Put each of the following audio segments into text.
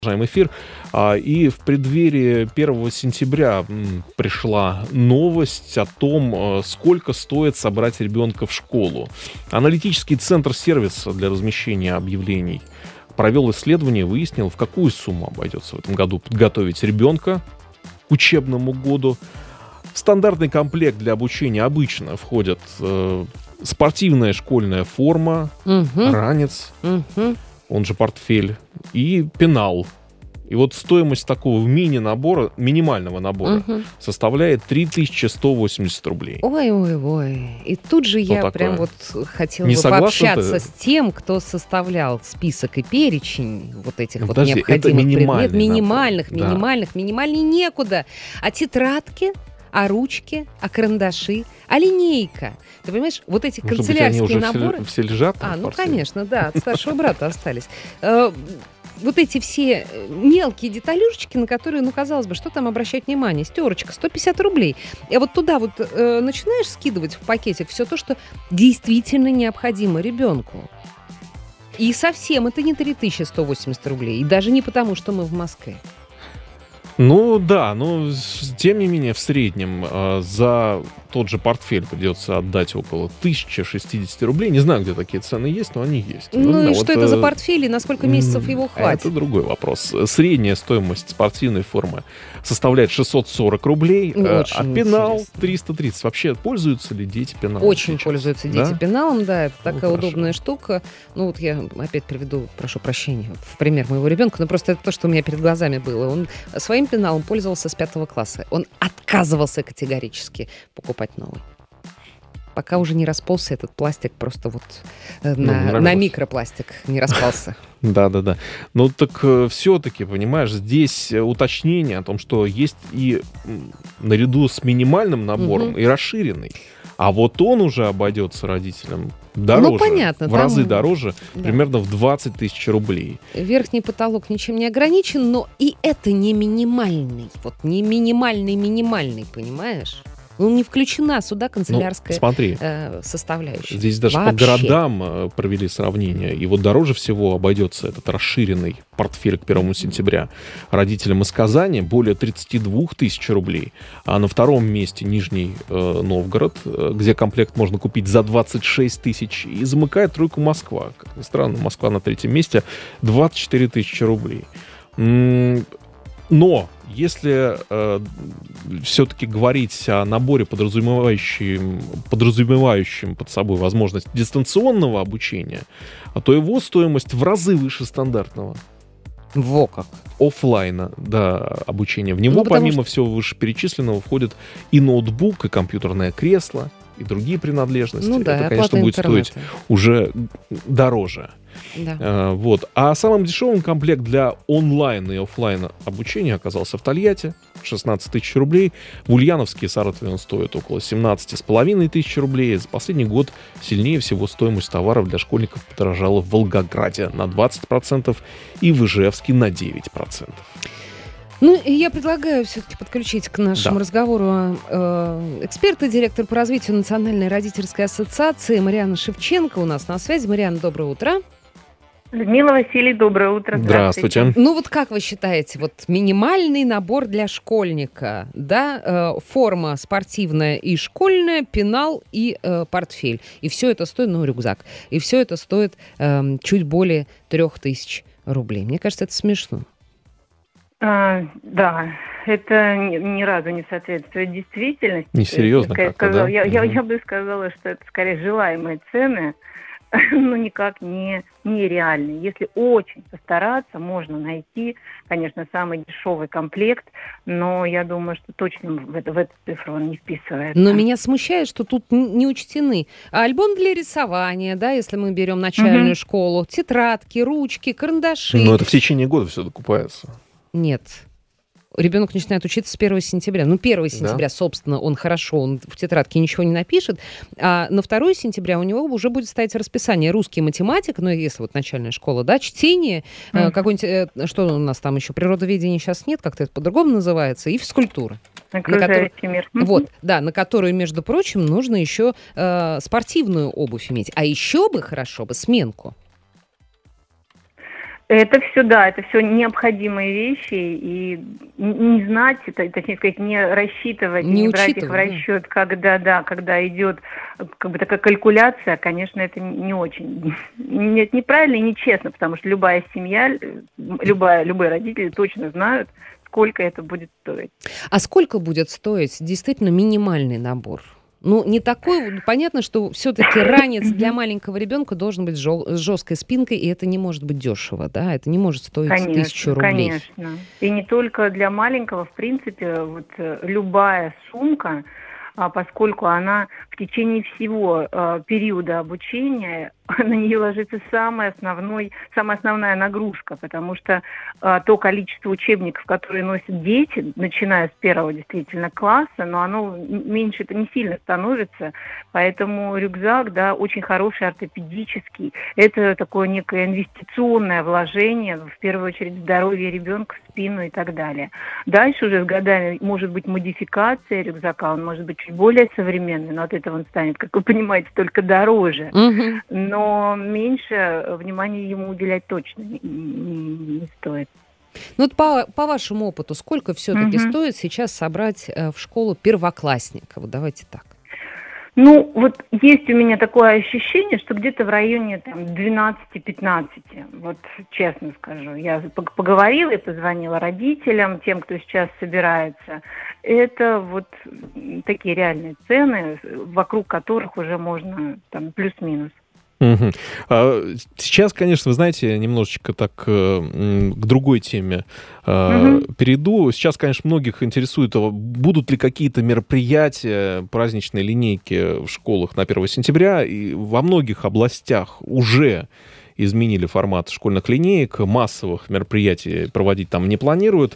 Продолжаем эфир. И в преддверии 1 сентября пришла новость о том, сколько стоит собрать ребенка в школу. Аналитический центр сервиса для размещения объявлений провел исследование, выяснил, в какую сумму обойдется в этом году подготовить ребенка к учебному году. В стандартный комплект для обучения обычно входят спортивная школьная форма, ранец, он же портфель, и пенал. И вот стоимость такого мини-набора, минимального набора, составляет 3180 рублей. Ой-ой-ой. И тут же Что я такое? прям вот хотела Не бы согласна пообщаться ты? с тем, кто составлял список и перечень вот этих вот Подожди, это необходимых минимальный предметов. набор. Минимальней некуда. А тетрадки, а ручки, а карандаши, а линейка. Ты понимаешь, вот эти Может быть, они канцелярские уже наборы... все лежат? Ну, конечно, да, от старшего брата остались. Вот эти все мелкие деталюшечки, на которые, казалось бы, что там обращать внимание? Стерочка, 150 рублей. И вот туда вот начинаешь скидывать в пакетик все то, что действительно необходимо ребенку. И совсем это не 3180 рублей. И даже не потому, что мы в Москве. Ну да, но тем не менее в среднем за тот же портфель придется отдать около 1060 рублей. Не знаю, где такие цены есть, но они есть. Ну и да, что это за портфель и на сколько месяцев его хватит? Это другой вопрос. Средняя стоимость спортивной формы составляет 640 рублей, а пенал интересно. 330. Вообще пользуются ли дети пеналом? Очень сейчас? пользуются дети пеналом, да, это такая хорошо. удобная штука. Ну вот я опять приведу, прошу прощения, в пример моего ребенка, но просто это то, что у меня перед глазами было. Он своим пеналом пользовался с 5 класса. Он отказывался категорически покупать новый. Пока уже не расползся этот пластик, просто вот на микропластик не распался. Да. Ну так все-таки, понимаешь, здесь уточнение о том, что есть и наряду с минимальным набором и расширенный. А вот он уже обойдется родителям дороже, понятно, в разы дороже, да. примерно в 20 тысяч рублей. Верхний потолок ничем не ограничен, но и это не минимальный. Вот не минимальный, понимаешь? Не включена сюда канцелярская смотри, составляющая. здесь даже по городам провели сравнение. И вот дороже всего обойдется этот расширенный портфель к 1 сентября родителям из Казани более 32 тысяч рублей. А на втором месте Нижний Новгород, где комплект можно купить за 26 тысяч. И замыкает тройку Москва. Как ни странно, Москва на третьем месте 24 тысячи рублей. Но если все-таки говорить о наборе, подразумевающем под собой возможность дистанционного обучения, то его стоимость в разы выше стандартного. Во как. Оффлайна, да, обучения. В него, помимо всего вышеперечисленного, входит и ноутбук, и компьютерное кресло, и другие принадлежности. Это, конечно, будет стоить уже дороже. Да. А самым дешевым комплект для онлайн и офлайн обучения оказался в Тольятти. 16 тысяч рублей. В Ульяновске и Саратове он стоит около 17,5 тысяч рублей. За последний год сильнее всего стоимость товаров для школьников подорожала в Волгограде на 20% и в Ижевске на 9%. И я предлагаю все-таки подключить к нашему разговору эксперта, директор по развитию Национальной родительской ассоциации Марианна Шевченко у нас на связи. Марианна, доброе утро. Людмила, Василий, доброе утро. Здравствуйте. Вот как вы считаете, минимальный набор для школьника, да, форма спортивная и школьная, пенал и портфель. И все это стоит, рюкзак, и все это стоит чуть более 3000 рублей. Мне кажется, это смешно. Да, это ни разу не соответствует действительности. Несерьезно как-то, да? Я бы сказала, что это скорее желаемые цены, но никак не реальные. Если очень постараться, можно найти, конечно, самый дешевый комплект, но я думаю, что точно в эту цифру он не вписывается. Но меня смущает, что тут не учтены альбом для рисования, да, если мы берем начальную школу, тетрадки, ручки, карандаши. Но это в течение года все докупается. Нет. Ребенок начинает учиться с 1 сентября. 1 сентября, собственно, он в тетрадке ничего не напишет, а на 2 сентября у него уже будет стоять расписание русский, математика, если начальная школа, да, чтение, какой-нибудь, что у нас там еще, природоведение сейчас нет, как-то это по-другому называется, и физкультура. Окружающий мир. На которую, между прочим, нужно еще спортивную обувь иметь. А еще бы хорошо бы сменку. Это все, да, это все необходимые вещи, и не знать, точнее сказать, не рассчитывать, Не не брать их в учитывать, да. расчет, когда идет как бы такая калькуляция, конечно, это не очень нет, неправильно и нечестно, потому что любая семья, любые родители точно знают, сколько это будет стоить. А сколько будет стоить действительно минимальный набор? Ну, не такой, понятно, что все-таки ранец для маленького ребенка должен быть с жесткой спинкой, и это не может быть дешево, да, это не может стоить 1000 Конечно, рублей. конечно. И не только для маленького, в принципе, вот любая сумка, поскольку она в течение всего периода обучения, на нее ложится самая основная нагрузка, потому что то количество учебников, которые носят дети, начиная с первого действительно класса, но оно меньше это не сильно становится, поэтому рюкзак, да, очень хороший, ортопедический, это такое некое инвестиционное вложение, в первую очередь, в здоровье ребенка, в спину и так далее. Дальше уже с годами может быть модификация рюкзака, он может быть чуть более современный, но от этого он станет, как вы понимаете, только дороже. Мгм. Но меньше внимания ему уделять точно не стоит. Ну, вот по вашему опыту, сколько все-таки Мгм. стоит сейчас собрать в школу первоклассника? Вот давайте так. Ну, вот есть у меня такое ощущение, что где-то в районе там 12-15, вот честно скажу. Я поговорила и позвонила родителям, тем, кто сейчас собирается. Это вот такие реальные цены, вокруг которых уже можно там плюс-минус. Мгм. Сейчас, конечно, вы знаете, немножечко так к другой теме Мгм. перейду. Сейчас, конечно, многих интересует, будут ли какие-то мероприятия, праздничные линейки в школах на 1 сентября. И во многих областях уже изменили формат школьных линеек, массовых мероприятий проводить там не планируют.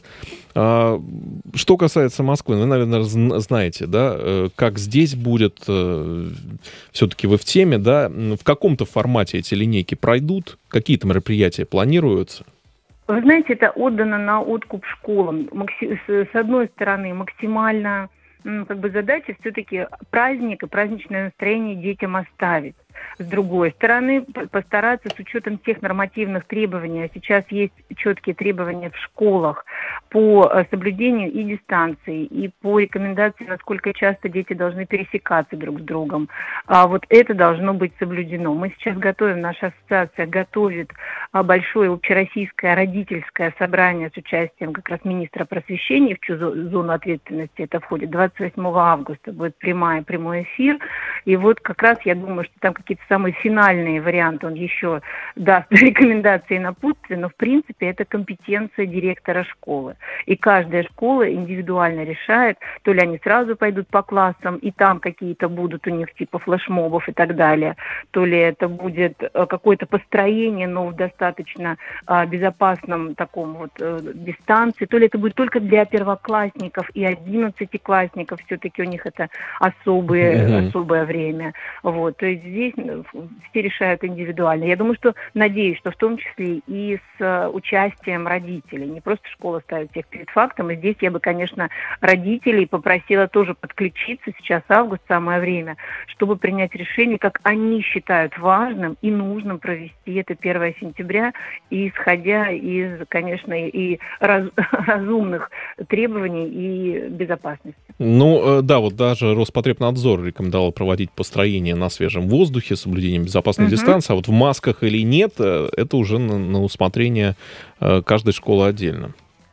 Что касается Москвы, вы, наверное, знаете, да, как здесь будет, все-таки вы в теме, да, в каком-то формате эти линейки пройдут, какие-то мероприятия планируются? Вы знаете, это отдано на откуп школам. С одной стороны, максимально как бы задача все-таки праздник и праздничное настроение детям оставить. С другой стороны, постараться с учетом тех нормативных требований, а сейчас есть четкие требования в школах по соблюдению и дистанции, и по рекомендации, насколько часто дети должны пересекаться друг с другом. Вот это должно быть соблюдено. Мы сейчас готовим, наша ассоциация готовит большое общероссийское родительское собрание с участием как раз министра просвещения, в чью зону ответственности это входит. 28 августа будет прямой эфир. И вот как раз я думаю, что там какие-то самые финальные варианты, он еще даст рекомендации и напутствия, но в принципе это компетенция директора школы. И каждая школа индивидуально решает, то ли они сразу пойдут по классам, и там какие-то будут у них типа флешмобов и так далее, то ли это будет какое-то построение, но в достаточно безопасном таком вот дистанции, то ли это будет только для первоклассников и 11-классников, все-таки у них это особое время. Вот, то есть здесь все решают индивидуально. Я думаю, надеюсь, что в том числе и с участием родителей. Не просто школа ставит всех перед фактом. И здесь я бы, конечно, родителей попросила тоже подключиться. Сейчас август, самое время, чтобы принять решение, как они считают важным и нужным провести это 1 сентября, и исходя из, конечно, и разумных требований и безопасности. Ну, да, вот даже Роспотребнадзор рекомендовал проводить построение на свежем воздухе с соблюдением безопасной дистанции, а вот в масках или нет, это уже на усмотрение каждой школы отдельно.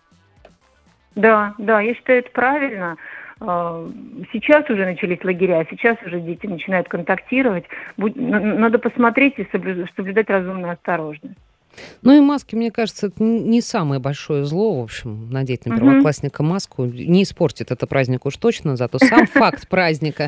Да, я считаю, это правильно. Сейчас уже начались лагеря, сейчас уже дети начинают контактировать. Надо посмотреть и соблюдать разумную осторожность. Ну и маски, мне кажется, это не самое большое зло, в общем, надеть на первоклассника маску не испортит это праздник уж точно, зато сам факт праздника,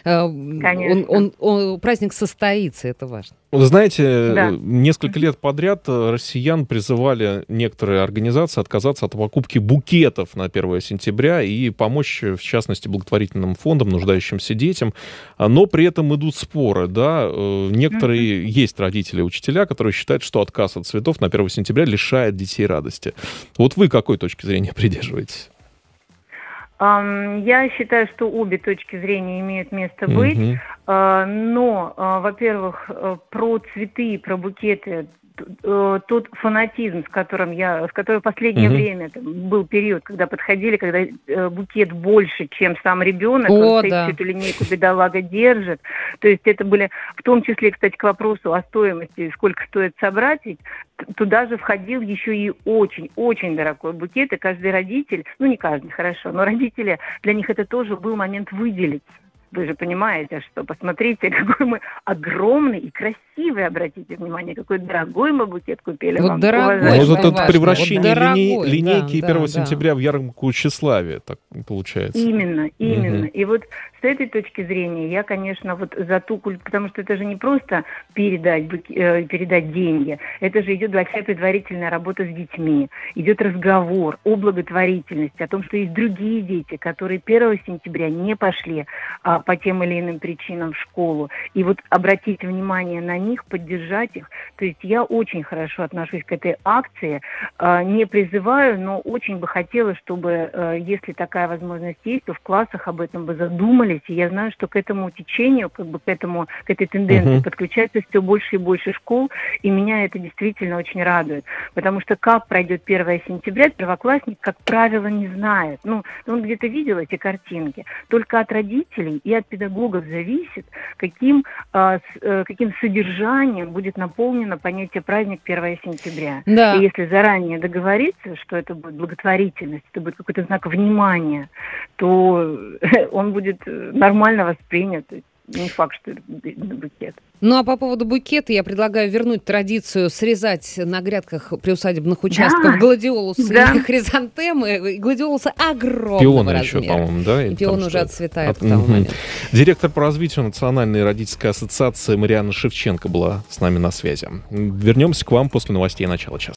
праздник состоится, это важно. Вы знаете, Да. несколько лет подряд россиян призывали некоторые организации отказаться от покупки букетов на 1 сентября и помочь, в частности, благотворительным фондам, нуждающимся детям. Но при этом идут споры, да. Некоторые есть родители и учителя, которые считают, что отказ от цветов на 1 сентября лишает детей радости. Вот вы какой точки зрения придерживаетесь? Я считаю, что обе точки зрения имеют место быть, но, во-первых, про цветы, про букеты тот фанатизм, с которым в последнее время был период, когда подходили, когда букет больше, чем сам ребенок, он стоит всю эту линейку бедолага держит. То есть это были, в том числе, кстати, к вопросу о стоимости, сколько стоит собрать, ведь туда же входил еще и очень-очень дорогой букет, и каждый родитель, ну не каждый, хорошо, но родители, для них это тоже был момент выделиться. Вы же понимаете, что посмотрите, какой мы огромный и красивый, обратите внимание, какой дорогой мы букет купили. Вот вам, дорогой, вот это превращение дорогой, линейки 1 да. сентября в ярмарку тщеславия, так получается. Именно. И вот с этой точки зрения я, конечно, вот за ту культуру, потому что это же не просто передать деньги, это же идет большая предварительная работа с детьми, идет разговор о благотворительности, о том, что есть другие дети, которые 1 сентября не пошли по тем или иным причинам в школу. И вот обратить внимание на них, поддержать их. То есть я очень хорошо отношусь к этой акции. Не призываю, но очень бы хотела, чтобы, если такая возможность есть, то в классах об этом бы задумались. И я знаю, что к этому течению, к этой тенденции подключается все больше и больше школ. И меня это действительно очень радует. Потому что как пройдет 1 сентября, первоклассник, как правило, не знает. Ну, он где-то видел эти картинки. Только от родителей и от педагогов зависит, каким содержанием будет наполнено понятие праздник 1 сентября. Да. И если заранее договориться, что это будет благотворительность, это будет какой-то знак внимания, то он будет нормально воспринят. Не факт, что это букет. Ну, а по поводу букета я предлагаю вернуть традицию срезать на грядках приусадебных участков гладиолусы и хризантемы. Гладиолусы огромного пионы размера. Еще, по-моему, да? И пион уже отцветает к тому моменту. Директор по развитию Национальной родительской ассоциации Марианна Шевченко была с нами на связи. Вернемся к вам после новостей начала часа.